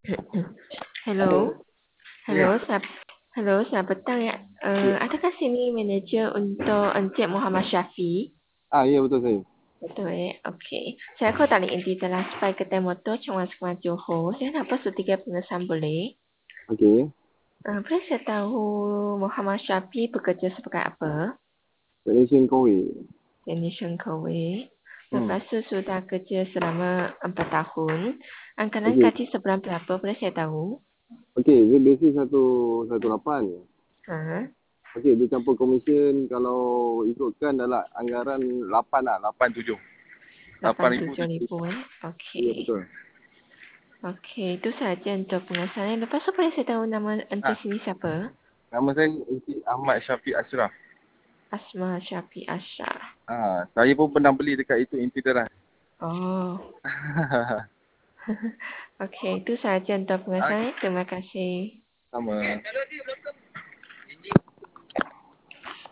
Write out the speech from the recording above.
Hello. Ya, Selamat petang ya. ya. Adakah sini manager untuk Encik Muhammad Syafi? Ya betul saya. Betul okey. Saya call tadi inti telah supaya ketemu motor cuma sekolah Johor. Saya nak pasal 3 pengesahan boleh? Okey. Boleh saya tahu Muhammad Syafi bekerja sebagai apa? Technician Kowe. Technician Kowe. Hmm. Lepas tu sudah kerja selama 4 tahun. Anggaran Okey. gaji sebulan berapa boleh saya tahu? Okey, dia basic 118. Ha? Okey, dia campur komisen kalau ikutkan dalam anggaran 8 lah, 87. 8,000. 87,000 Ya Okey. betul. Okey, itu saja untuk pengesahan. Lepas tu boleh saya tahu nama ente Ah, sini siapa? nama saya Encik Ahmad Syafiq Ashraf. Asma Syafi Asyar. Saya pun pernah beli dekat itu inti teras. Oh. Okey, itu saja untuk pengesahan. Okey, Terima kasih. sama.